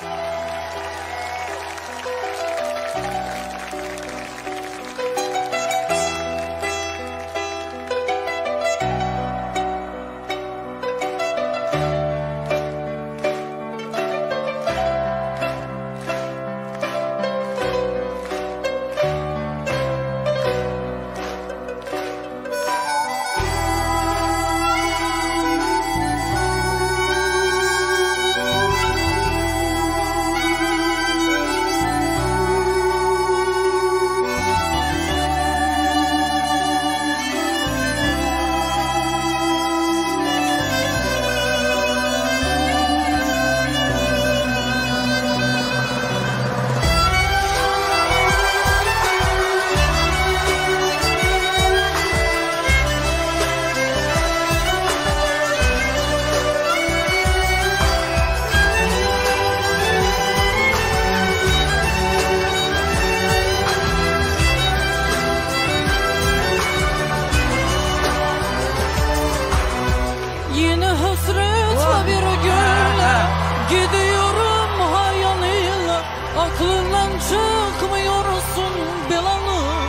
Gidiyorum hayalıyla, aklından çıkmıyorsun Belalım.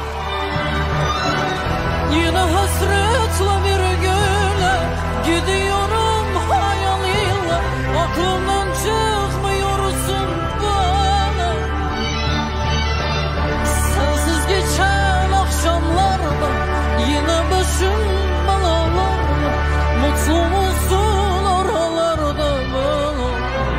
Yine hasretle bir güne gidiyorum hayalıyla, aklından çıkmıyorsun bana. Sensiz geçen akşamlarda yine başım belalarla, mutlu musun oralarda Belalım?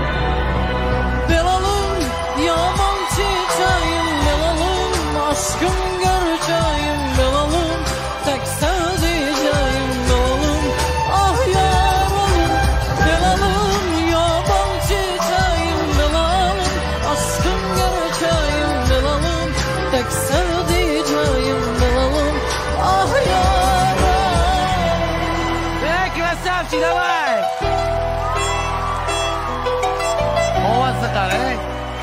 Belalım yaban çiçeğim Belalım, aşkım gerçeğim Belalım, tek sevdiceğim Belalım. Ah yaralım Belalım, yaban çiçeğim Belalım, aşkım gerçeğim Belalım, tek sevdiceğim Belalım. Ah yaralım. Красавчик, давай! Ovoz chiqar,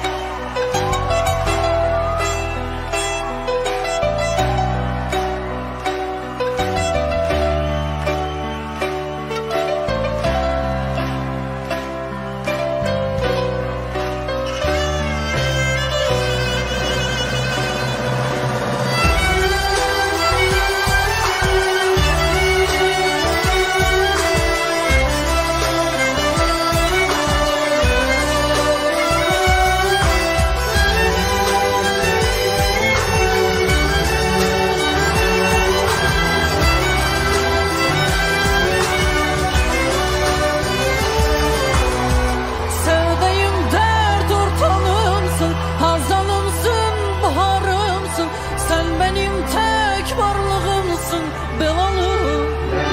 Sevdiğim dert ortağımsın, hazanımsın, baharımsın. Sen benim tek varlığımsın Belalım.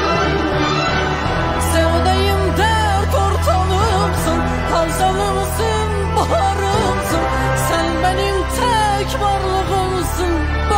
Sevdiğim dert ortağımsın, hazanımsın, baharımsın. Sen benim tek varlığımsın Belalım.